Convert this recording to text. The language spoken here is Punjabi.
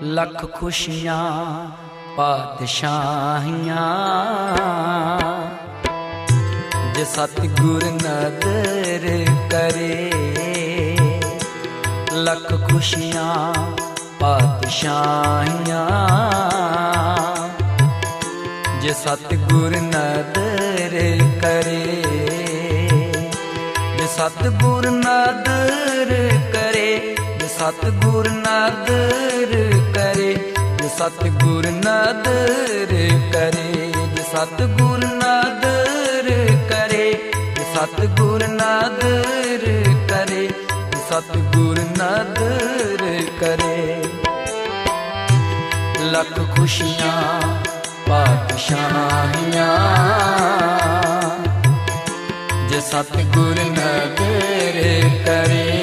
ਲੱਖ ਖੁਸ਼ੀਆਂ ਪਾਤਸ਼ਾਹੀਆਂ ਜੇ ਸਤਿਗੁਰ ਨਦਰ ਕਰੇ। ਲੱਖ ਖੁਸ਼ੀਆਂ ਪਾਤਸ਼ਾਹੀਆਂ ਜੇ ਸਤਿਗੁਰ ਨਦਰ ਕਰੇ। ਜੇ ਸਤਿਗੁਰ ਨਦਰ ਕਰੇ, ਜੇ ਸਤਿਗੁਰ ਨਦਰ ਕਰੇ, ਜੇ ਸਤਿਗੁਰ ਨਦਰ ਕਰੇ, ਜੇ ਸਤਿਗੁਰ ਨਦਰ ਕਰੇ, ਜੇ ਸਤਿਗੁਰ ਨਦਰ ਕਰੇ, ਜੇ ਸਤਿਗੁਰ ਨਦਰ ਕਰੇ। ਲੱਖ ਖੁਸ਼ੀਆਂ ਪਾਤਸ਼ਾਹੀਆਂ ਜੇ ਸਤਿਗੁਰ ਨਦਰ ਕਰੇ।